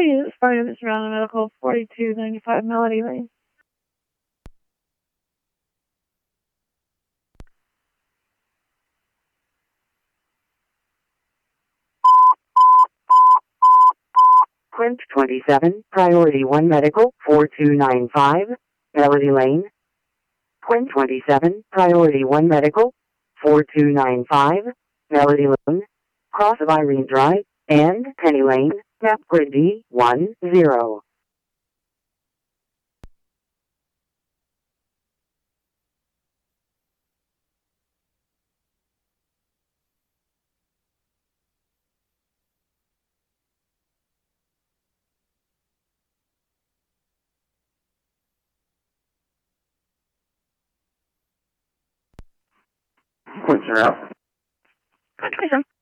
is Fire this round medical 4295 Melody Lane. Quint 27, Priority 1 Medical 4295, Melody Lane. Quint 27, Priority 1 Medical 4295, Melody Lane, cross of Irene Drive, and Penny Lane, map grid D10. Quints are out. Quint 27.